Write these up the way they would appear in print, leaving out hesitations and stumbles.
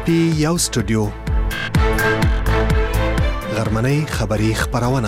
پی یو سټوډیو غرمنۍ خبری خبرونه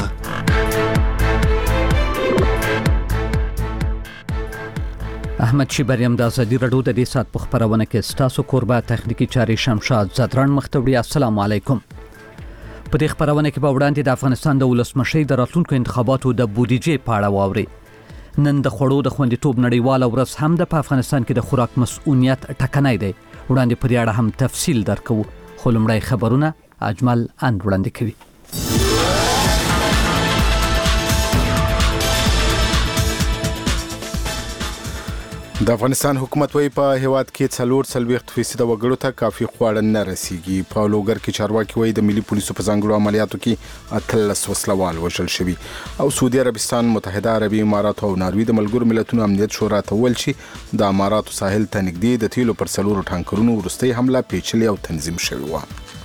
احمد شیبریم د ازادي رادیو د دې سات په خبرونه کې ستاسو قربا تخنیکی چاري شمشاد زدران مختوړي. السلام علیکم. په دې خبرونه کې به وړاندې د افغانستان د ولسمشي د راتلونکو انتخاباتو د بودیجې په اړه واوري. نن د خوړو د خوندیتوب نړیواله ورځ هم د افغانستان کې د خوراک مسؤلیت ټکنۍ دی. وړاندې په دې اړه هم تفصیل درکو. خو لومړی خبرونه اجمل اند وړاندې کوي. د افغانستان حکومت وایي په هیواد کې 40% وګړو ته کافي خواړه نه رسیږي. په لوګر کې چارواکي وایي د ملي پولیسو په ځانګړو عملیاتو کې 13 وسلوال وژل شوي. او سعودي عربستان، متحده عربي امارات او ناروې د ملګرو ملتونو امنیت شورا ته ویل چې د اماراتو ساحل ته نږدې د تیلو پر 4 ټانکرونو وروستۍ حمله پیچلې او تنظیم شوې وه.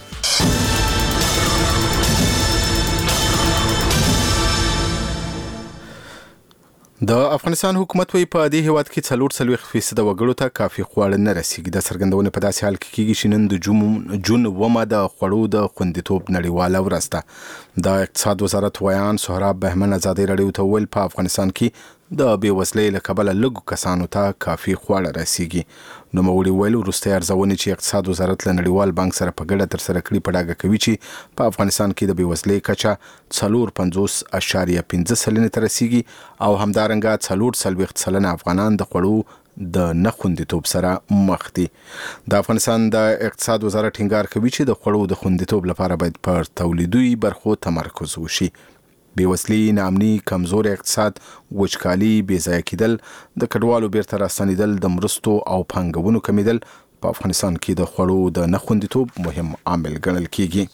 د افغانستان حکومت وایي په دې هیواد کې 40% وګړو ته کافي خواړه نه رسیږي. د څرګندونې په داسې حال کې کېږي چې نن د جون 9 د خوړو د خوندیتوب نړیواله ورځ ده. د اقتصاد وزارت ویان سهراب بهمن ازادي رادیو ته ویل په افغانستان کې د بېوزلۍ له کبله لږو کسانو ته کافي خواړه رسیږي. نوموړي ویل وروستۍ ارزونې چې اقتصاد وزارت له نړیوال بانک سره په ګډه ترسره کړي په ډاګه کوي چې په افغانستان کې د بېوزلۍ کچه 4.50% ته رسیږي او همدارنګه 40% افغانان د خوړو د نه خوندیتوب سره مخ دي. د افغانستان د اقتصاد وزارت ټینګار کوي چې د خوړو د خوندیتوب لپاره باید پر تولیدي برخو تمرکز وشي. بېوزلي، ناامني، کمزور اقتصاد، وچکالي، بېځایه کېدل، د کډوالو بیرته راستنېدل، د مرستو او پانګونو کمیدل په افغانستان کې د خوړو د نه خوندیتوب مهم عامل ګڼل کېږي.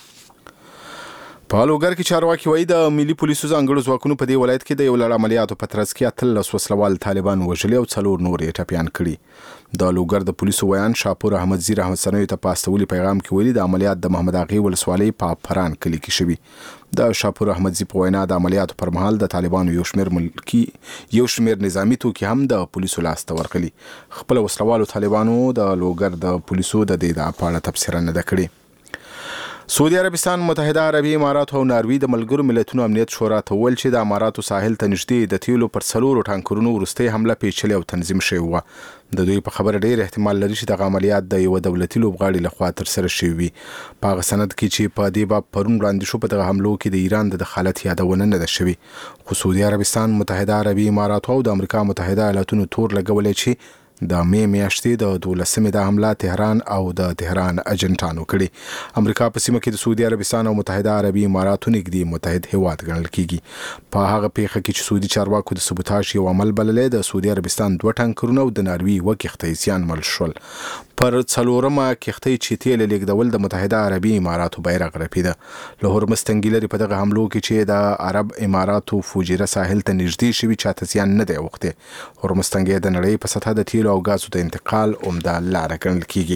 په لوګر کې چارواکي وایي د ملي پولیسو ځانګړو ځواکونو په دې ولایت کې د یو لړ عملیاتو په ترڅ کې 13 وسلوال طالبان وژلي او 4 نور یې ټپیان کړي. د لوګر د پولیسو ویان شاپور احمد زیر احمد سنوي ته په استولي پیغام کې ویلي د عملیات د محمد اغې ولسوالۍ په فران کلي کې شوي. د شاپور احمد زی په وینا د عملیاتو پر مهال د طالبانو یو شمېر نظامی توکي هم د پولیسو لاس ته ورغلي. خپل وسلوالو طالبانو د لوګر د پولیسو د دې په اړه تبصره نه ده کړې. سعودي عربستان، متحده عربي امارات او ناروې د ملګرو ملتونو امنیت شورا ته ویل چې د اماراتو ساحل ته نږدې د تیلو پر 4 ټانکرونو وروستۍ حمله پیچلې او تنظیم شوې وه. د دوی په خبره ډېر احتمال لري چې دغه عملیات د یو دولتي لوبغاړي لخوا ترسره شوي وي. په هغه سند کې چې په دې باب پرون وړاندې شو په دغه حملو کې د ایران د دخالت یادونه نه ده شوې. خو سعودي عربستان، متحده عربي امارات او د امریکا متحده ایالاتونو تور لګولې چې د مې میاشتې د 12مې د حمله تهران او د تهران اجنټانو کړي. امریکا په سیمه کې د سعودي عربستان او متحده عربي اماراتو نږدې متحد هیواد ګڼل کیږي. په هغه پیښه کې چې سعودي چارواکو د سبوتاژ یو عمل بللی، د سعودي عربستان 2 ټانکرونه او د ناروې 1 کښتۍ زیانمن شول. پر 4مه کښتۍ چې تیل لیږدول د متحده عربي اماراتو بیرغ رپیده. له هرمز تنګي لري په دغه حملو کې چې د عرب اماراتو فوجیره ساحل ته نږدې شوي چاته زیان نه دی اوښتی. هرمز تنګي د نړۍ په سطحه د تیلو او غازو د انتقال عمده لاره ګڼل کیږي.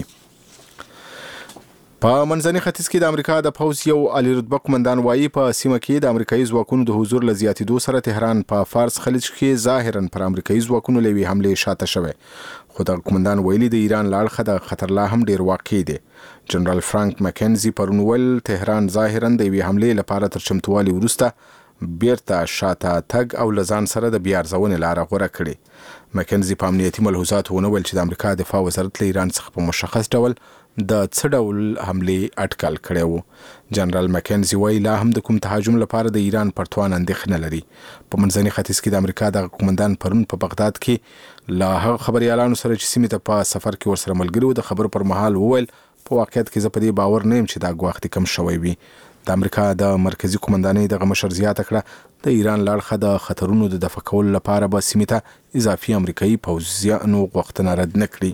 په منځني ختیځ کې د امریکا د پوځ یو عالی رتبه قومندان وایي په سیمه کې د امریکایي ځواکونو د حضور له زیاتېدو سره تهران په فارس خلیج کې ظاهراً پر امریکایي ځواکونو له یوې حملې شاته شوی. خو د قومندان ویلي د ایران له اړخه د خطر لا هم ډېر واقع دی. جنرال فرانک مکنزي پرون ویل تهران ظاهراً د یوې حملې لپاره تر چمتووالي وروسته بیرته شاته تګ او له ځان سره د بیا ارزونې لاره غوره کړې. مکنزي په امنیتي ملحوظاتو ونه ویل چې د امریکا دفاع وزارت له ایران څخه په مشخص ډول د څه ډول حملې اټکل کړی و. جنرال مکنزي وایي لا هم د کوم تهاجم لپاره د ایران پرتوان اندېښنه لري. په منځني ختیځ کې د امریکا د قومندان پرون په بغداد کې له هغه خبريالانو سره چې سیمې ته په سفر کې ورسره ملګري وو د خبرو پر مهال وویل په واقعیت کې زه په دې باور نه یم چې دا ګواښ کم شوی وي. د امریکا د مرکزی قومندانۍ دغه مشر زیاته کړه د ایران له اړخه د خطرونو د دفع کولو لپاره به سیمې ته اضافي امریکایي پوځیانو غوښتنه رد نه کړي.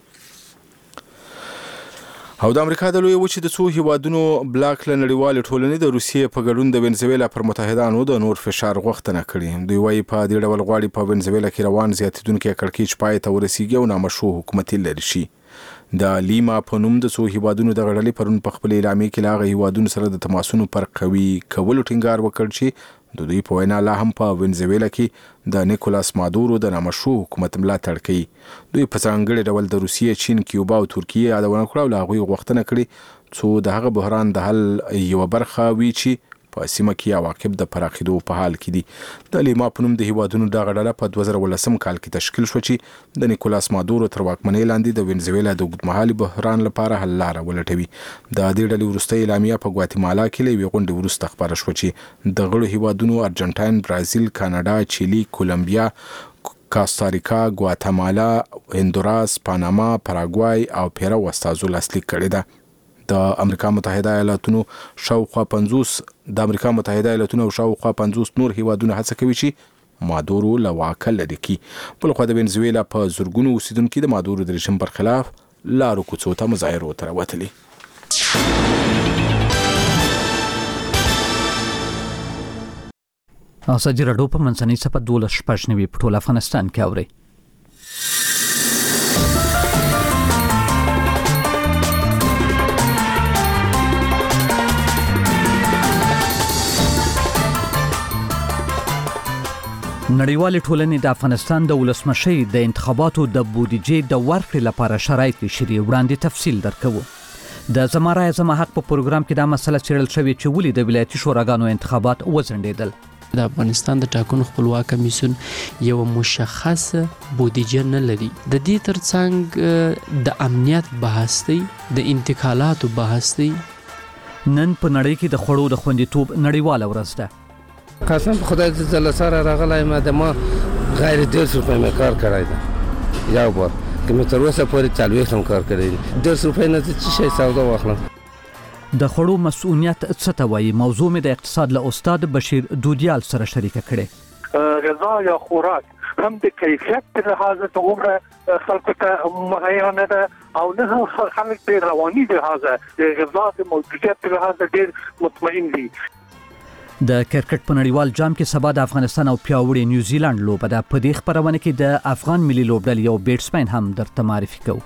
او د امریکا د لوی وچې د څو هیوادونو بلاک له نړیوالې ټولنې د روسیې په ګډون د وینزویلا پر متحدانو د نور فشار غوښتنه کړې. دوی وایي په دې ډول غواړي په وینزویلا کې روان زیاتېدونکي کړکېچ پای ته ورسیږي او نامشروع حکومتي لري شي. د لیما په نوم د څو هیوادونو د غړلې پرون په خپل اعلامیه کې له هغه هیوادونو سره د تماسونو پر قوي کولو ټینګار وکړ چې د دوی په وینا لا هم په وینزویلا کې د نیکولاس مادورو د نامشروع حکومت ملاتړ کوي. دوی په ځانګړي ډول د روسیې، چین، کیوبا او ترکیې یادونه کړې او له هغوی غوښتنه کړې څو د هغه بحران د حل یوه برخه وي چې په سیمه کې عواقب د پراخېدو په حال کې دي. د لیما په نوم د هیوادونو دغه ډله په 2018 کال کې تشکیل شو چې د نیکولاس مادورو تر واکمنۍ لاندې د وینزویلا د اوږدمهالي بحران لپاره حل لاره ولټوي. د دې ډلې وروستۍ اعلامیه په ګواتیمالا کې له یوې غونډې وروسته خپاره شوه چې د غړو هیوادونو ارجنټاین، برازیل، کاناډا، چیلي، کولمبیا، کاستاریکا، ګواتیمالا، هندوراس، پاناما، پاراګوای او پیرو استازو لاسلیک کړې ده. د امریکا متحده ایالاتونو شاوخوا 50 نور هیوادونه هڅه کوي چې مادورو له واکه لرې کړي. بلخوا د وینزویلا په زرګونو اوسیدونکي د مادورو د رژیم پر خلاف لارو کوڅو ته مظاهرو ته راوتلي. ازادي راډیو په منځنۍ صفحه 12 په ټول افغانستان کې اوري. نړیوالې ټولنې د افغانستان د ولسمشۍ د انتخاباتو د بودیجې د ورکړې لپاره شرایط لشري وړاندې تفصیل درکوو. د زما رایه زما حق په پروګرام کې دا مسله څېړل شوې چې ولې د ولایتي شوراګانو انتخابات وځنډېدل. د افغانستان د ټاکنو خپلواک کمیسیون یو مشخص بودیجه نه لري. د دې ترڅنګ د امنیت بحث دی، د انتقالاتو بحث دی. نن په نړۍ کې د خوړو د خوندیتوب نړیواله ورځ ده. قسم په خدای چې زله سره راغلی ما د ما غیر 150 روپۍ مې کار کړی ده. یو بار که مې تر اوسه پورې 40 هم کار کړی دی. 150 روپۍ نه څه شی سودا واخلم. د خوړو مسؤلیت څه ته وایي؟ موضوع مې د اقتصاد له استاد بشیر دودیال سره شریکه کړې. غذا یا خوراک هم د کیفیت په لحاظ ته عمره خلکو ته مهیا نه ده او نه خلک په رواني لحاظ د غذا د موجودیت په لحاظ ډېر مطمئن دي. د کرکټ په نړیوال جام کې سبا د افغانستان او پیاوړي نیوزیلند لوبه ده. په دې خبرونه کې د افغان ملي لوبډلې یو بیټسمن هم درته معرفي کوو.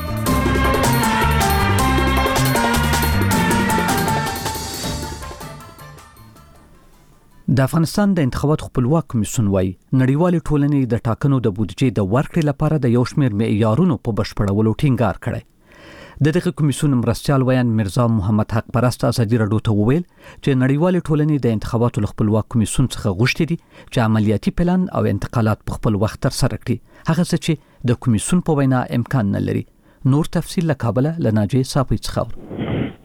د افغانستان د انتخاباتو خپلواک کمیسیون وايي نړیوالې ټولنې د ټاکنو د بودیجې د ورکړې لپاره د یو شمېر معیارونو په بشپړولو ټینګار کړی. د دغه کمیسیون مرستیال ویان مرزا محمد حق پرست ازادي راډیو ته وویل چې نړیوالې ټولنې د انتخاباتو خپلواک کمیسیون څخه غوښتي دي چې عملیاتي پلان او انتقالات په خپل وخت تر سره کړي، هغه څه چې د کمیسیون په وینا امکان نه لري. نور تفصیل له کابل له ناجی صافی څخه.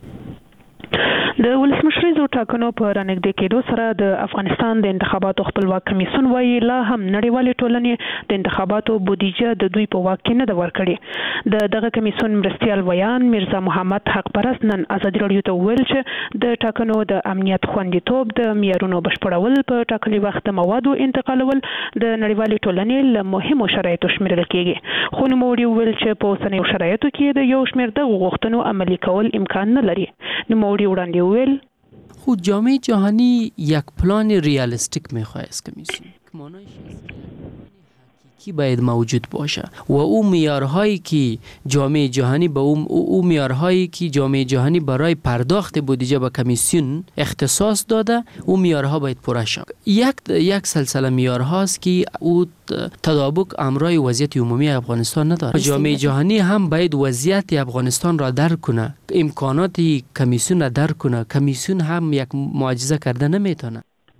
د ولسمشریزو ټاکنو په رانږدې کېدو سره د افغانستان د انتخاباتو خپلواک کمیسیون وايي لا هم نړیوالې ټولنې د انتخاباتو بودیجه د دوی په واک کې نه ده ورکړې. دغه کمیسیون مرستیال ویان مرزا محمد حق پرست نن ازادي راډیو ته وویل چې د ټاکنو د امنیت خوندیتوب، د معیارونو بشپړول، په ټاکلي وخت د موادو انتقالول د نړیوالې ټولنې له مهمو شرایطو شمیرل کېږي. خو نوموړي وویل چې په اوسنیو شرایطو کې د یو شمېر دغو غوښتنو عملي کول امکان نه لري. نوموړي وړاندې خود جامعه جهانی یک پلان ریالیستیک میخواه از کمیسیون که معنایش حقیقی باید موجود باشه و او معیارهایی که جامعه جهانی به او معیارهایی که جامعه جهانی برای پرداخت بودجه به کمیسیون اختصاص داده او معیارها باید پوره شود. یک سلسله معیارهاست که او تطابق امرای وضعیت عمومی افغانستان نداره. جامعه جهانی هم باید وضعیت افغانستان را درک کنه، امکانات کمیسیون را درک کنه. کمیسیون هم یک معجزه کرده نمیتونه.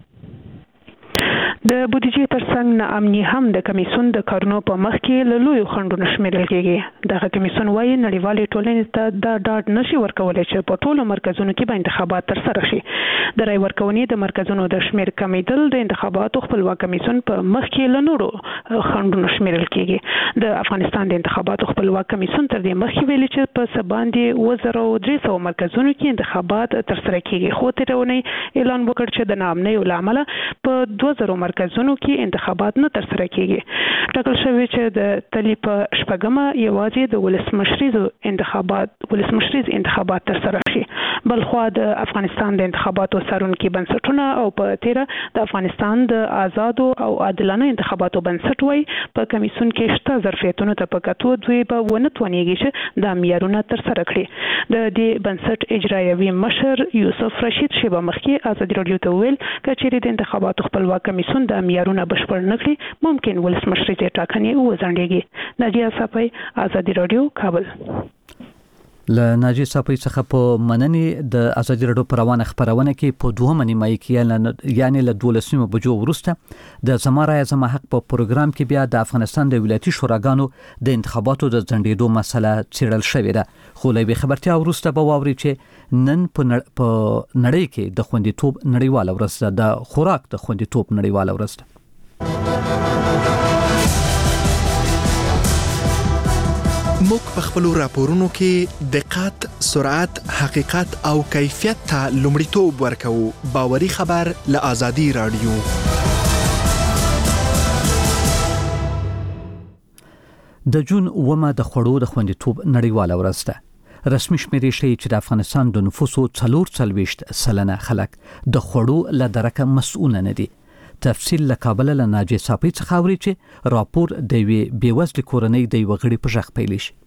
د بودیجې ترڅنګ ناامني هم د کمیسیون د کارونو په مخ کې له لویو خنډونو شمیرل کېږي. دغه کمیسیون وايي نړیوالې ټولنې ته دا ډاډ نشي ورکولی چې په ټولو مرکزونو کې به انتخابات ترسره شي. د رای ورکونې د مرکزونو د شمیر کمیدل د انتخاباتو خپلواک کمیسیون په مخ کې له نورو خنډونو شمیرل کېږي. د افغانستان د انتخاباتو خپلواک کمیسیون تر دې مخکې ویلي چې په څه باندې 1300 مرکزونو کې انتخابات ترسره کېږي، خو تېره اونۍ اعلان وکړ چې د ناامنیو له امله په 2000 مرکزونو کې انتخابات نه ترسره کیږي. ټاکل شوی چې د تلې په شپږمه یوازې د ولسمشریز انتخابات ترسره شي. بلخوا د افغانستان د انتخاباتو څارونکي بنسټونه او په تیره د افغانستان د آزادو او عادلانه انتخاباتو بنسټ وایي په کمیسیون کې شته ظرفیتونو ته په کتو دوی به ونه توانیږي چې دا معیارونه ترسره کړي. د دې بنسټ اجرایوي مشر یوسف رشید شیبه مخکې ازادي راډیو ته ویل چې چیرې د انتخاباتو خپلواک کمیسیون د معیارونه بشپړ نه کړي ممکن ولسمشریز ټاکنې وځنډېږي. ناجیه صافی، ازادي راډیو، کابل. له ناجی صافی څخه په مننې د ازادي راډیو پر روانه خبرونه کې په 2 نیمایي کې یعنی له 12 بجو وروسته د زما رای زما حق په پروګرام کې بیا د افغانستان د ولایتي شوراګانو د انتخاباتو د ځنډېدو مسله څېړل شوې ده. خو له خبرتیا وروسته به واوري چې نن په نړۍ کې د خوندیتوب نړیواله ورځ ده، د خوراک د خوندیتوب نړیواله ورځ ده. موږ په خپل راپورونو کې دقت، سرعت، حقیقت او کیفیت ته لومړیتوب ورکوو. باوري خبر له ازادي راډیو. د جون 9 د خوړو د خوندیتوب نړیواله ورځ ده. رسمي شمیرې ښیي چې د افغانستان د نفوسو 44% خلک د خوړو له درکه مسؤل نه دي. تفصیل له کابل له ناجی صافی څخه اوري چې راپور د یوې بیوزلې کورنۍ د یو غړي په ژغ پیل شي.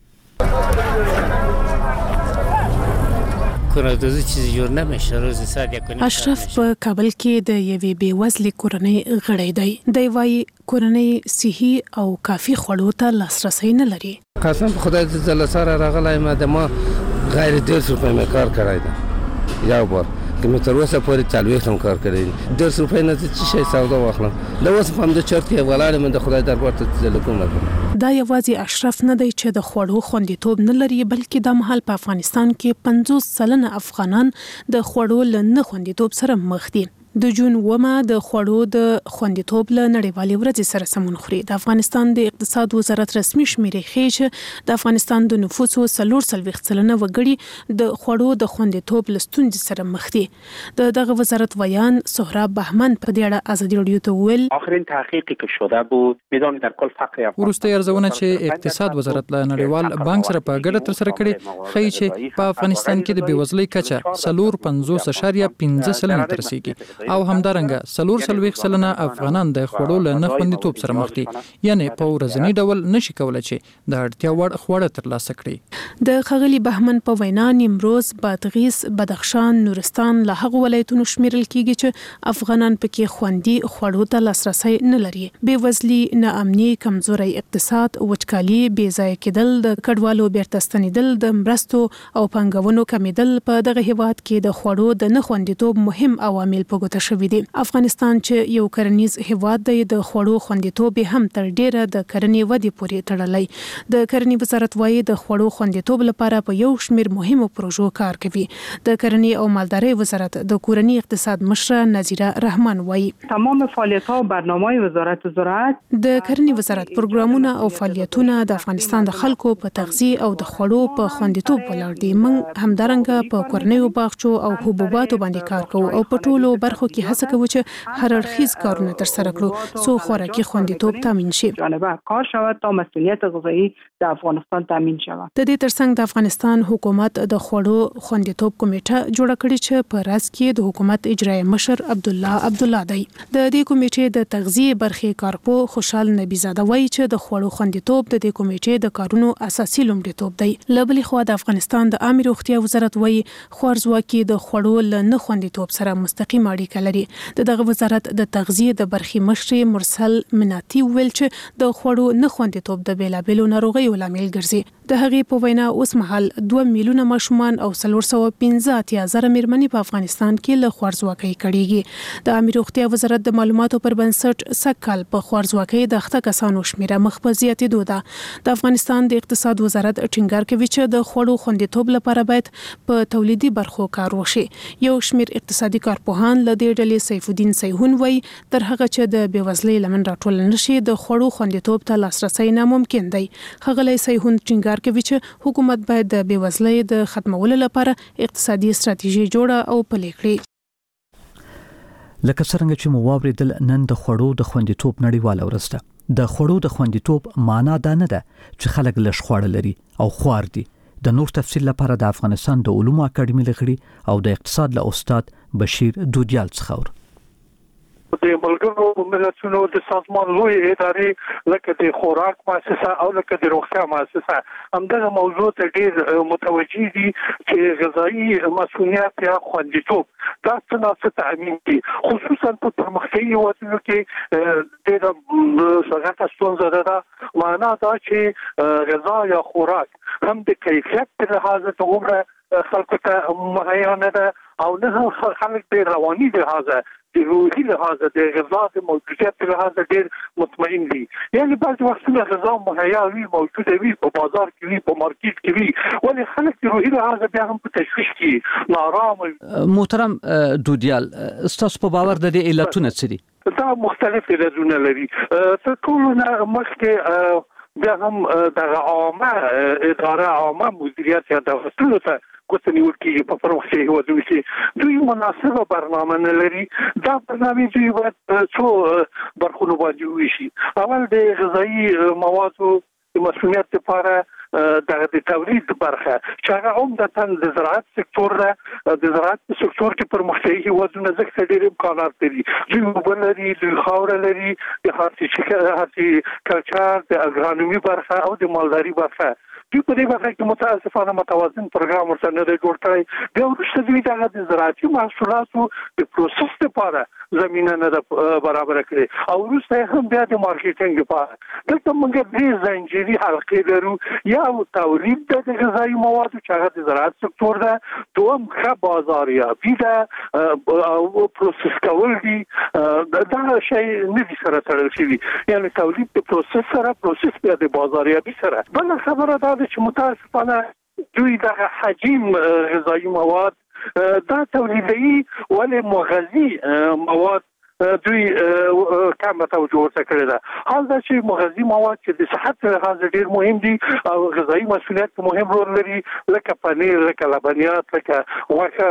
اشرف په کابل کې د یوې بیوزلې کورنۍ غړی دی. دی وايي کورنۍ صحي او کافي خوړو ته لاسرسی نه لري. قسم په خدای جل سره راغلی ما د ما غیر 150 روپۍ مې کار کړی دی. یو بار که مې تر اوسه پورې 40 هم کار کړی دی. 150 روپۍ نه څه شی سودا واخلم. دا اوس په همدې چرت کې ولاړ یم د خدای دربار ته ځل کوم. دا یوازې اشرف نه دی چې د خوړو خوندیتوب نه لري، بلکې د مهال په افغانستان کې 50% افغانان د خوړو له نه خوندیتوب سره مخ دي. د جون 9 د خوړو د خوندیتوب له نړیوالې ورځې سره سمون خوري. د افغانستان د اقتصاد وزارت رسمي شمیرې ښیي چې د افغانستان د نفوسو 40% وګړي د خوړو د خوندیتوب له ستونزې سره مخ دي. دغه وزارت ویان سهراب بهمن په دې اړه ازادي راډیو ته ویل آخرین تحقیقی که شده بود میزان در کل فقر ورسته ارزونه چې اقتصاد وزارت له نړیوال بانک سره په ګډه تر سره کړي ښیي چې په افغانستان کې د بیوزلۍ کچه 4.50% تر رسیدي او همدارنګه 4.40% افغانان د خوړو له نه خوندیتوب سره مخ دي، یعنی په ورځنی ډول نشي کولای چې د اړتیا وړ خواړه ترلاسه کړي. د خغلی بهمن په وینا نیمروز، بادغیس، بدخشان، نورستان له هغو ولایتونو شمیرل کیږي چې افغانان پکې خوندي خوړو ته لاسرسی نه لري. بیوزلي، ناامني، کمزوري اقتصاد، وچکالي، بې ځایه کېدل، د کډوالو بیرته ستنېدل، د مرستو او پانګونو کمیدل په دغه هیواد کې د خوړو د نه خوندیتوب مهم عوامل په ګوته شوي دي. افغانستان چې یو کرنیز هیواد دی، د خوړو خوندیتوب هم تر ډیره د کرنې ودې پورې تړلی. د کرنې وزارت وايي د خوړو خوندیتوب لپاره په یو شمیر مهمو پروژو کار کوي. د کرنې او مالدارۍ وزارت د کورنی اقتصاد مشره نظیره رحمان وايي تمام فعالیت‌ها و برنامه‌های وزارت زراعت د کرنې وزارت پروګرامونه او فعالیتونه د افغانستان د خلکو په تغذیه او د خوړو په خوندیتوب ولاړ دي. موږ همدارنګه په کورنیو باغچو او حبوباتو باندې کار کوو او په ټولو برخو کې هڅه کوو چې هر اړخیز کارونه تر سره کړو څو خوراکي خوندیتوب تامین شي. جانبه کار شود تا مسئولیت غذایی د افغانستان تامین شود. د دې ترڅنګ د افغانستان حکومت د خوړو خوندیتوب کمیټه جوړه کړې چې په راس کې د حکومت اجرایي مشر عبدالله دی. د دې کمیټې د تغذیه برخې کارپو خوشحال نبی زاده وایي چې د خوړو خوندیتوب د دې کمیټې د کارونو اساسي لومړیتوب دی. له بلې خوا د افغانستان د عامه روغتیا وزارت وایي خوارزواکي د خوړو له نه خوندیتوب سره مستقیم اړیکه لري. دغه وزارت د تغذیه د برخې مشر مرسل مناتی ویل چې د خوړو نه خوندیتوب د بیلابیلو ناروغیو لامل ګرځي. د هغې په وینا اوس مهال 2 میلیونه ماشومان او 415,000 میرمنې په افغانستان کې له خوارزواکۍ کړيږي. د عامه روغتیا وزارت د معلوماتو پر بنسټ سکهال په خوارزواکۍ د اخته کسانو شمیره مخ په زیاتېدو ده. د افغانستان د اقتصاد وزارت ټینګار کوي چې د خوړو خوندیتوب لپاره باید په تولیدي برخو کار وشي. یو شمیر اقتصادي کارپوهان له دې ډلې سیف الدین سیهون وایي تر هغه چې د بیوزلۍ لمن راټول نشي د خوړو خوندیتوب ته لاسرسی ناممکن دی. ښاغلی سیهون ټینګار کوي چې حکومت باید د بیوزلۍ د ختمولو لپاره اقتصادي ستراتیژي جوړه او پلي کړي. لکه څنګه چې مو واوریدل نن د خوړو د خوندیتوب نړیواله ورځ ده. د خوړو د خوندیتوب معنا دا نه ده چې خلک لږ خواړه لري او خوار دي. د نور تفصیل لپاره د افغانستان د علومو اکاډمي لغړي او د اقتصاد له استاد بشیر دودیال څخه د ملګرو ملتونو د سازمان لوی ادارې لکه د خوراک مؤسسه او لکه د روغتیا مؤسسه همدغه موضوع ته ډېر متوجي دي چې غذایی مسؤلیت یا خوندیتوب دا څه تامین دي، خصوصا په پرمختللي هېوادونو کې ډېره سخته ستونزه ده. معنا دا چې غذا یا خوراک هم د کیفیت په لحاظ ته عمره خلکو ته مهیا نه ده او نه خلک د رواني لحاظه د روحي لحاظ د غذا د موجودیت په لحاظ ډېر مطمئن دي. یعنی بعض وختونه غذا مهیا وي، موجوده وي، په بازار کې وي، په مارکیټ کې وي، ولې خلک د روحي لحاظ بیا هم په تشویش کې نارام. محترم دودیال، ستاسو په باور د دې علتونه څه دي؟ دا مختلف علتونه لري. تر ټولو نه مخکې بیا هم د عامه اداره عامه مدیریت یا دولتونو ته کوڅه نیول کېږي په پرمختللي هېوادونو کې دوی مناسبه برنامه نه لري. دا برنامه دوی باید څو برخونو باندې وویشي. اول د غذایي موادو د مسؤلیت لپاره د تولید برخه چې هغه عمدتاً د زراعت سکتور ده. د زراعت په سکتور کې پرمختللي هېوادونه ځکه ډېر امکانات لري. دوی اوبه لري، دوی خاوره لري، د هارتیکلچر د اګرانومي برخه او د مالداري برخه. دوی په دې برخه کې متاسفانه متوازن پروګرام ورته نه دی جوړ کړی. بیا وروسته دوی دغه د زراعتي محصولاتو د پروسس لپاره زمینه نه ده برابر کړې او وروسته هم بیا د مارکیټینګ لپاره. دلته موږ درې زنجیري حلقې لرو. یو تولید د غذایي موادو چې هغه د زراعت سکتور ده، دوم ښه بازاریابي ده او پروسس کول دي. دا شی نه دي سره تړل شوي، یعنی تولید د پروسس سره، پروسس بیا د بازاریابي سره. بله خبره دا ده چې متاسفانه دوی دغه حجم غذایي مواد دا تولیدوي ولې مغذي مواد دوی کم توجه ورته کړې ده. حال دا چې مغذي مواد چې د صحت لحاظ ډېر مهم دي او غذایي مسؤلیت مهم رول لري، لکه پنیر، لکه لبنیات، لکه غوښه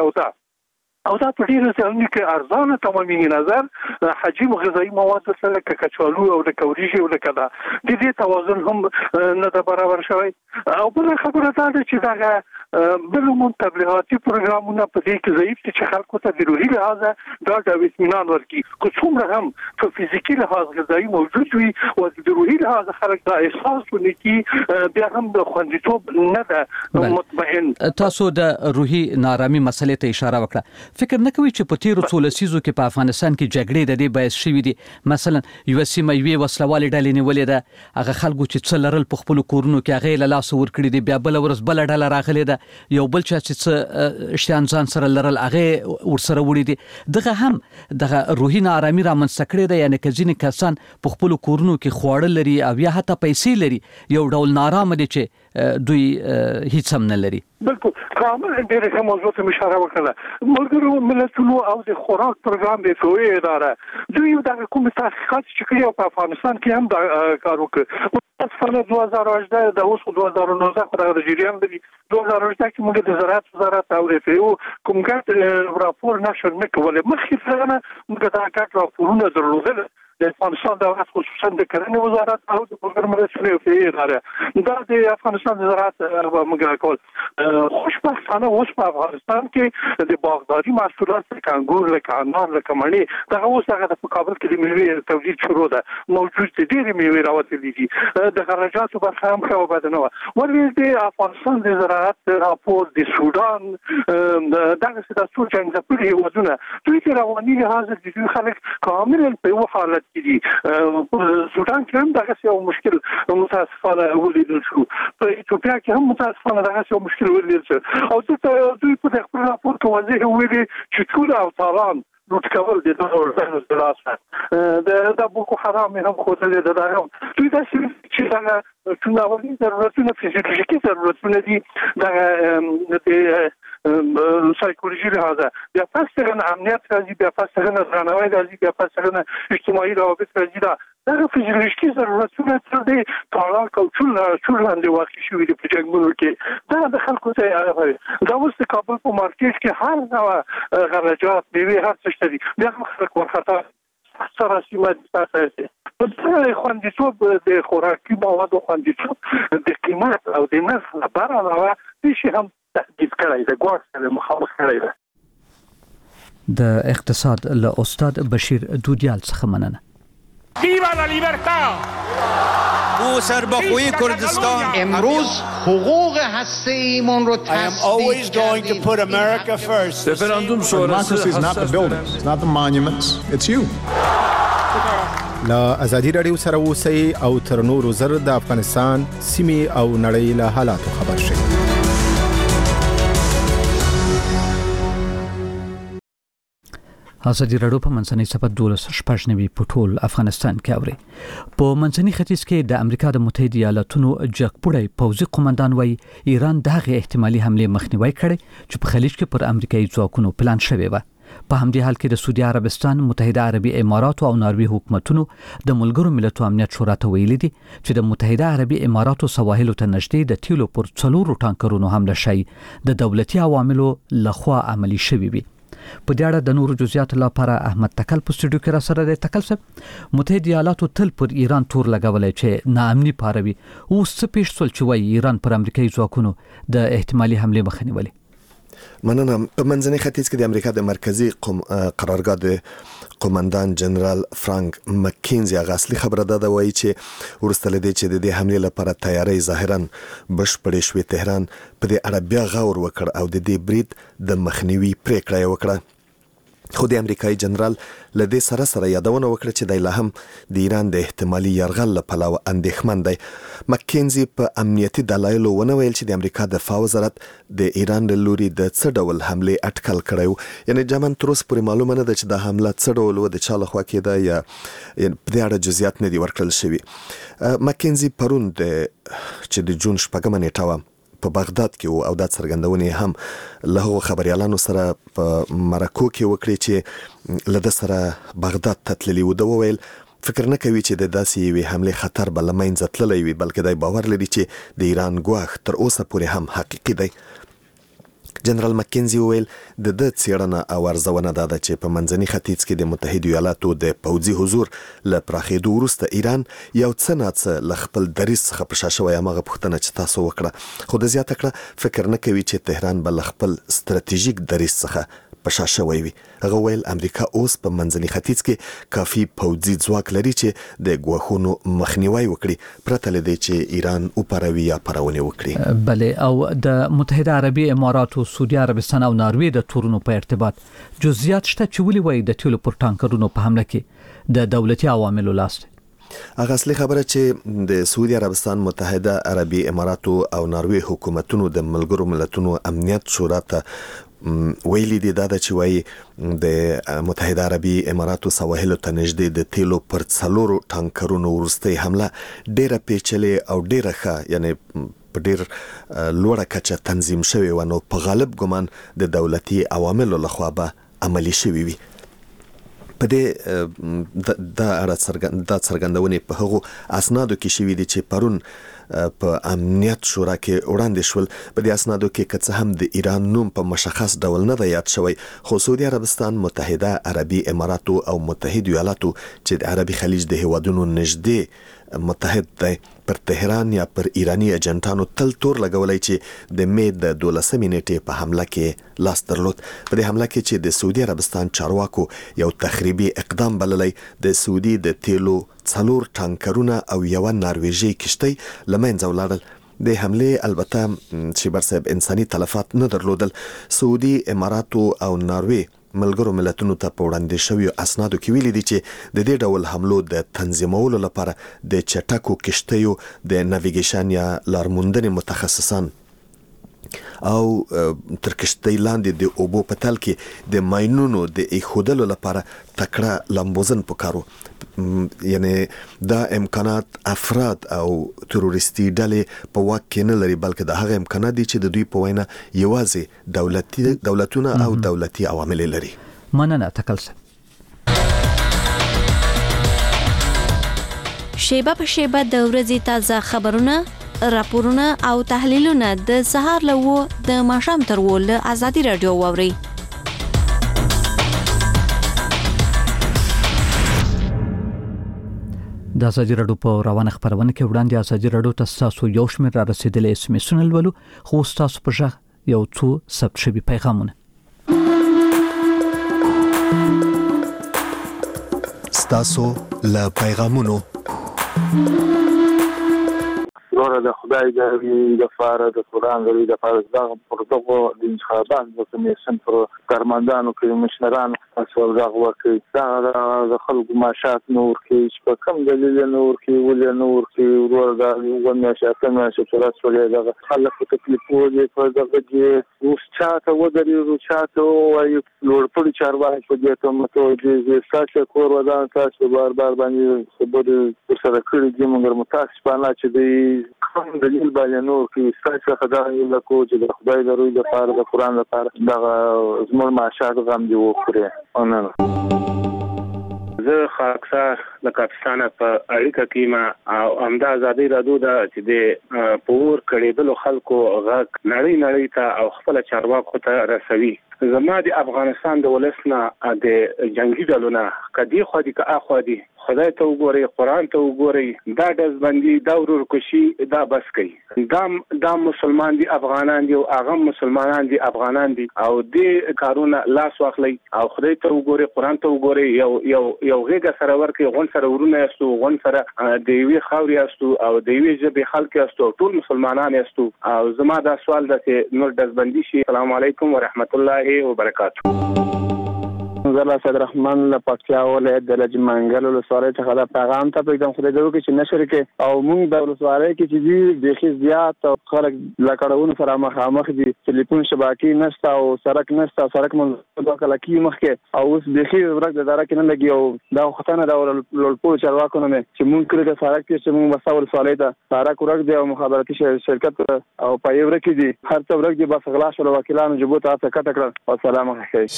او دا په ډېرو ځایونو کې ارزانه تمامي نظر حجم غذایي مواد سره لکه کچالو او لکه وریجې او لکه دا د دې توازن هم نه ده برابر شوی. او بله خبره دا ده چې دغه بلومون تبلیغاتي پروګرامونه په دې کې ضعیف دي چې خلکو ته د روحي لحاظه ډاډ او اطمینان ورکړي. که څومره هم په فزیکي لحاظ غذایي موجود وي او د روحي لحاظ خلک دا احساس ونکړي، بیا هم د خوندیتوب نه ده مطمئن. تاسو د روحي نارامي مسلې ته اشاره وکړه. فکر نه کوي چې په تیرو څو لسیزو کې په افغانستان کې جګړې د دې باعث شوې دي؟ مثلا یو سیمه یوې وسلوالې ډلې نیولې ده، هغه خلکو چې څه لرل په خپلو کورونو کې هغه له لاسه ورکړي دي، بیا بله ورځ بله ډله راغلې ده، یو بل چا چې څه شیان ځان سره لرل هغه ورسره وړي دي. دغه هم دغه روحي نارامي رامنځته کړې ده. یعنې که ځینې کسان په خپلو کورونو کې خواړه لري او یا حتی پیسې لري، یو ډول نارامه دي چې دوی هیڅ هم نه لري. بالکل کامل ډېر ښه موضوع ته اشاره وکړه. ملګرو ملتونو او د خوراک پروګرام د فوې اداره دوی دغه کوم تحقیقات چې کوي په افغانستان کې هم دا کار وکړ. متاسفانه 2018 د اوس 2019 خو د جریان دی 2018 کې موږ د زراعت وزارت او اف او کوم ګټ راپور نشر نه کولای. مخکې څنګه موږ دا ګټ راپورونه درلودل د افغانستان دولت خصوصا د کرنې وزارت او د پروګرام رسمي او فعالي اداره دا د افغانستان د زراعت موږ کول. خوشبختانه اوس په افغانستان کې د باغداري محصولات لکه انګور، لکه انار، لکه مڼې دغه اوس هغه د کابل کې د میوې تولید شروع ده، موجود دي ډېرې میوې راوتلې دي. د خراجاتو برخه هم ښه وبد نه وه. ولې د افغانستان د زراعت راپور د سودان دغسې د څو جنګ هېوادونه دوی د رواني لحاظ د دوی خلک کاملا په یو حالت کې دي. سودان کې هم دغسې یو مشکل متاسفانه ولیدل شو، په ایتوپیا کې هم متاسفانه دغسې یو مشکل ولیدل شو او دلته دوی په خپل راپور کې واضح ویلي چې ټول اوطالان لوټ کول د دغه ورځو د لاسه د بوکو حرام هم ښودلې ده. دا هم دوی داسې چې دغه ټولناوي ضرورتونه فزیولوژیکي ضرورتونه دي دغه د سایکولوژي لحاظه بیا پس څنګه امنیت راځي، بیا پس څنګه درناوی راځي، بیا پس څنګه اجتماعي روابط راځي. دا دا فزیولوژیکي ضرورتونه تر دې طالب کوچول لاندې واقع شوي دي په جنګونو کې. دا د خلکو ته دا اوس د کابل په مارکیټ کې هر نوع غلجات میوې هر څه شته دي. بیا هم خلک ورخطا سره سیمه دي. په دغه خوندیتوب د خوراکي موادو خوندیتوب د قیمت او د نرخ لپاره علاوه دې شی هم تهدید کړی د ګواښ سره مخامخ کړی دی. د اقتصاد له استاد بشیر دودیال څخه مننه. ویوا لا لیبرتا او سربخوی کردستان امروز حقوق هسته ایمون رو I am always going to put America first. Democracy is not the buildings, it's not the monuments, it's you. لا ازادي رادیو سره اوسئ او تر نورو زر د افغانستان سیمې او نړۍ له حالاتو خبر شئ. ازادي رادیو په منځنۍ صفحه 12 په ټول افغانستان کې اوري. په منځنۍ ختیځ کې د امریکا د متحده ایالاتونو جګپوړی پوځي قومندان وایي ایران دغه احتمالي حمله مخنیوي کړي چې په خلیج کې پر امریکایي ځواکونو پلان شوی و. په همدې حال کې د سعودي عربستان، متحده عربي امارات او ناروې حکومتونو د ملګرو ملتونو امنیت شورا ته ویلي دي چې د متحده عربي اماراتو سواحل ته نږدې د تیلو پر 4 ټانکرونو حمله شوی د دولتي عواملو لخوا عملی شوی وي. په دې اړه د نورو جزئیات لپاره احمد تکل په سټوډیو کې را سره دی. تکل صاحب، متحده ایالاتو تل پر ایران تور لګولای چې ناامني پاروي. اوس څه پیښ شول چې وایي ایران پر امریکایي ځواکونو د احتمالي حمله مخه نیولې؟ مننه. په منځنۍ ختیځ کې د امریکا د مرکزی قرارګاه د قومندان جنرال فرانک مکینزي اصلي خبره ده وایي چې ورسته لدی چې د دې حمله لپاره تیاری ظاهرا بشپړې شوې. تهران په دې اړه بیا غور وکړ او د دې برید د مخنیوي پریکړه وکړه. خو د امریکایي جنرال لدې سره یادونه وکړه چې د لهم د ایران د احتمالي یرغل له پلوه اندېښمن دی. مکینزي په امنیتي دلایلو ونه ویل چې د امریکا دفاع وزارت د ایران له لوري د څه ډول حمله اټکل کړی. یعنی جمن تر اوسه پورې معلومه نه ده چې د حمله څه ډول و، د چا لخوا کېده یا په دې اړه جزئیات نه دي ورکړل شوي. مکینزي پرون چې د جون 8 نیټه په بغداد کې او د څرګندونې هم له خبريالانو سره په مرکو کې وکړي چې لده سره بغداد ته تللی و. د وویل فکر نه کوي چې د داسې وی حمله خطر بل منځ تللی وي، بلکې د باور لري چې د ایران ګواښ تر اوسه پورې هم حقيقي دی. جنرال مکینزي ویل د څېړنه او ارزونه ده چې په منځني ختیځ کې د متحده ایالاتو د پوځي حضور له پراخېدو وروسته ایران یو څه ناڅه له خپل دریځ څخه په شا شوی. هغه پوښتنه چې تاسو وکړه، خو د زیاته کړه فکر نه کوي چې تهران به له خپل ستراتیژیک دریځ څخه په شا شوی وي. هغه ویل امریکا اوس په منځني ختیځ کې کافي پوځي ځواک لري چې د ګواښونو مخنیوي وکړي، پرته له دې چې ایران وپاروي یا پرونه وکړي. بله، او د متحده عربي اماراتو، سعودي عربستان او ناروې د تورونو په ارتباط جزئیات شته چې ولې وایي د تیلو پر ټانکرونو په حمله کې د دولتي عواملو لاس دی؟ هغه اصلي خبره چې د سعودي عربستان، متحده عربي اماراتو او ناروې حکومتونو د ملګرو ملتونو امنیت شورا ته ویلي دي دا چې وایي د متحده عربي اماراتو سواحل ته نږدې د تیلو پر 4 ټانکرونو وروستۍ حمله ډیره پیچلې او ډیره ښه، یعنی په ډیر لوړه کچه تنظیم شوی و، نو په غالب ګمان د دولتي عواملو لخوا به عملی شوی وي. په دې دا څرګندونې په هغو اسنادو کې شوي دي چې پرون په امنیت شورا کې وړاندې شول. په دې اسنادو کې که څه هم د ایران نوم په مشخص ډول نه دی یاد شوی، خو سعودي عربستان، متحده عربي اماراتو او متحده ایالاتو چې د عربي خلیج د هیوادونو نږدې متحد دی، پر تهران یا پر ایرانی ایجنټانو تل تور لګولای چې د می د 12 نیټې په حمله کې لاس درلود. په دې حمله کې چې د سعودي عربستان چارواکو یو تخریبي اقدام بللی، د سعودي د تیلو 4 ټانکرونه او یو نارویژي کشتۍ لمنځه ولاړل. د حمله البته چې برسب انساني تلفات نه درلودل. سعودي اماراتو او ناروې ملګرو ملتونو ته په وړاندې شویو اسنادو کې ویلي دي چې د دې ډول حملو د تنظیمولو لپاره د چټکو کشتیو د ناویګیشن یا لارموندنې متخصصان او تر کشتۍ لاندې د اوبو په تل کې د ماینونو د ایښودلو لپاره تکړه لامبوزن پکارو. یعنی دا امکانات افراد او تروریستي ډلې په واک کې نه لري، بلکې د هغه امکانات دي چې د دوی په وینا یوازې دولتونه او دولتي عوامل لري. مننه تکل صاحب. شیبه په شیبه د ورځې تازه خبرونه، راپورونه او تحلیلونه د سهار له 9 د ماښام تر 10 له ازادي رادیو واورئ. د ازادي رادیو په روانه خبرونه کې وړاندې ازادي رادیو ته تاسو یو شمېر را رسیدلې اس ام اس ولولو، خو تاسو په ځای یو څو ثبت شوي پیغامونه. تاسو له پیغامونو ورته د خدای د لپاره د قرآن د لپاره د پروتوکول د انتخابات د کمیسیون پر کارمندانو کې مشران تاسو راغوا کې د خلکو معاشات نور کې په کم دلیل نور کې ولې نور کې ورته ونه شاته چې ولې د خلکو تکلیفونه په دغه کې وسچاته ودرې وسچاته وایي لوړ پړ چارواکي په دې ته متوجه ساتي کور ودان تاسو بار باندې خبرې سره کړې دي موږ متاسفانه چې د کوم دلیل باندې نور کې ستاسو خدای له کو چې د خدای د روی لپاره د قرآن لپاره د زموږ معاشات غم دی وکړي اونن زه خاصه د پاکستان په اړیکه کې ما او امدا ازادي رادیو د چې د پور کړيدلو خلکو غږ نړۍ ته او خپل چارواکو ته رسوي. زما د افغانستان د ولسنا د جنگي ډلونه کدي خو دي که اخو دي خدای ته وګوري، قرآن ته وګوري، دا دزبندي دا ورور کوشي دا بس کوي. دا مسلمان دي افغانان دي او هغه مسلمانان دي افغانان دي او دې کارونه لاس واخلي او خدای ته وګوري، قرآن ته وګوري، یو غیګه سره ورکي غون سره ورونه یاستو، غون سره د وی خاوري یاستو او د وی ژبه خلک یاستو، ټول مسلمانان یاستو. او زما دا سوال ده چې نور دزبندي شي. السلام علیکم ورحمت الله وبرکاته. زلا صدر رحمان له پکتیا ولایت د لجمنګل ولسوالۍ څخه دا پیغام ته پیغام خو دې چې نشر کې او موږ د ولسوالۍ کې چې د خې زیات او خلک لکړون سره مخامخ دي، ټلیفون شبکې نشته او سړک نشته، سړک مونږ د کلکی مخ کې او اوس د خې ورک د دره کې نه لګي او دا ختنه د لوړپوړ چارواکو نه چې موږ کړی د سړک چې موږ وسه ولسوالۍ ته سړک ورک دی او مخابراتي شرکت او پای ورک دي هر څه ورک دي بس غلا شو وکیلانو جبوت تاسو کټ کړ. والسلام علیکم.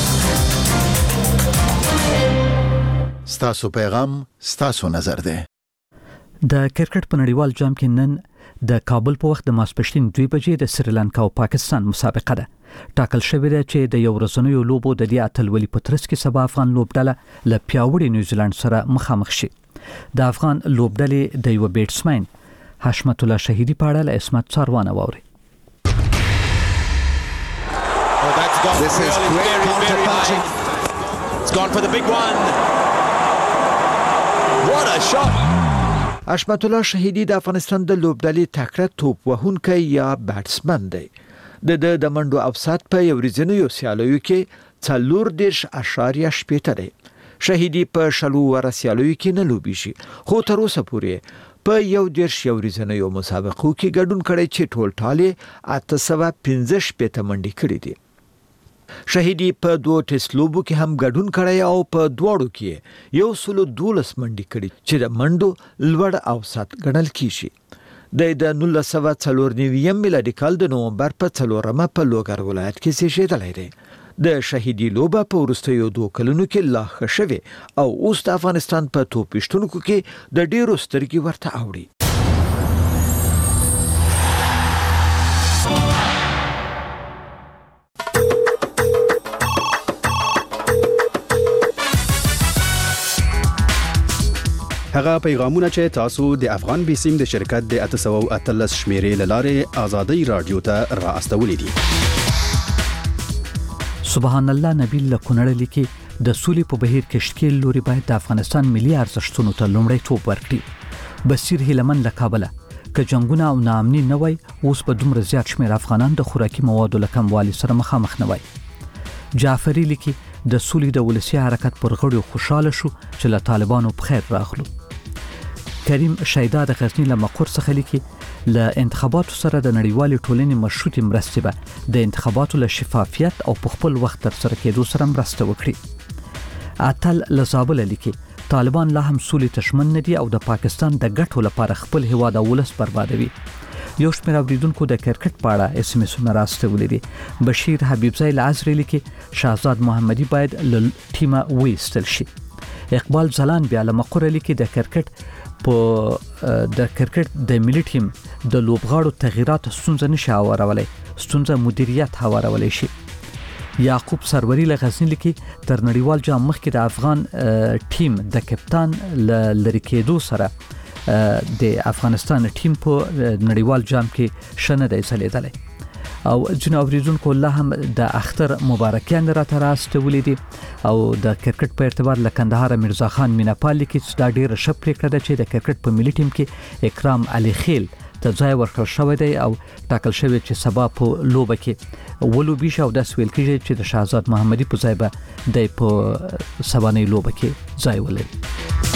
ستاسو پیغام ستاسو نظر ده. د کرکټ په نړیوال جام کې نن د کابل په وخت د ماسپښین 2 بجې د سریلانکا او پاکستان مسابقه ده. ټاکل شوې ده چې د یو ورځنیو لوبو د دې اتلولي په ترڅ کې سبا افغان لوبډله له پیاوړي نیوزیلند سره مخامخ شي. د افغان لوبډلې د یو بیټسمن حشمت الله شهیدی په اړه له اسمت څاروانه واوري. This is great counter-punching. It's gone for the big one. What a shot. حشمت الله شهیدی د افغانستان د لوبډلې تکړه توپ وهونکی یا بیټسمن دی. د منډو اوسط په یو ورځنیو سیالیو کې 4.8 دی. شهیدی په شلو ورسیالیو کې نه لوبیږي، خو تر اوسه پورې په یو ورځنیو مسابقو کې ګډون کړی چې ټول ټاله 815 منډې کړې دي. شهیدی په 2 ټیسټ لوبو کې هم ګډون کړی او په دواړو کې 112 منډې کړې چې د منډو لوړ اوسط ګڼل کیږي. د 1994 میلادي کال د نومبر په 4مه په لوګر ولایت کې زیږیدلی دی. د شهیدی لوبه په وروستیو 2 کلونو کې لا ښه شوې او اوس د افغانستان په توپ پیشتونکو کې د ډیرو سترګې ورته اوړي. هغه پیغامونه چې تاسو د افغان بیسیم د شرکت د 813 شمیرې لاره ازادي رادیو ته را استولې دي. سبحان الله نبی له کونړ لیکي د سولې په بهیر کې شکل لوري باید د افغانستان ملي ارزښتونو ته لومړی توپ ورکړي. بصیر هلمن له کابله که جنگونه او ناامني نه وای اوس په دومره زیات شمیر افغانان د خوراکي موادو له کموالي سره مخامخ نه وای. جعفری لیکي د سولې د ولسی حرکت پر غړو خوشاله شو چې له طالبانو په خیر راغلو. کریم شیدا د غزنی له مقر څخه لیکي له انتخاباتو سره د نړیوالې ټولنې مشروطې مرستې به د انتخاباتو له شفافیت او په خپل وخت تر سره کېدو سره مرسته وکړي. اتل لزابل لیکي طالبان لا هم سولې تشمن نه دي او د پاکستان د ګټو لپاره خپل هیواد او ولس بربادوي. یو شمېر اوریدونکو د کرکټ په اړه اس ام اسونه راستولي دي. بشیر حبیبزی العزری لیکي شهزاد محمدي باید له ټیمه وایستل شي. اقبال زلان بیا له مقر لیکي د کرکټ په د کرکټ د ملي ټیم د لوبغاړو تغیرات ستونزه نشي هوارولای، ستونزه مدیریت هوارولای شي. یعقوب سروری له غزنی لیکي تر نړیوال جام مخکې د افغان ټیم د کپتان لری کېدو سره د افغانستان ټیم په نړیوال جام کې شنه دی ځلیدلی او جناب ریزونکو الله هم د اختر مبارکیان راته راستولې دي او د کرکټ په ارتباط له کندهار میرزا خان میناپال لیکي چې دا ډیره ښه پریکړه ده چې د کرکټ په ملي ټیم کې اکرام علي خیل ته ځای ورکړل شوی دی او ټاکل شوی چې سبا په لوبه کې ولوبي شو د سویل کېږي چې د شهزاد محمدي په ځای به د په سبانۍ لوبه کې ځای ولري.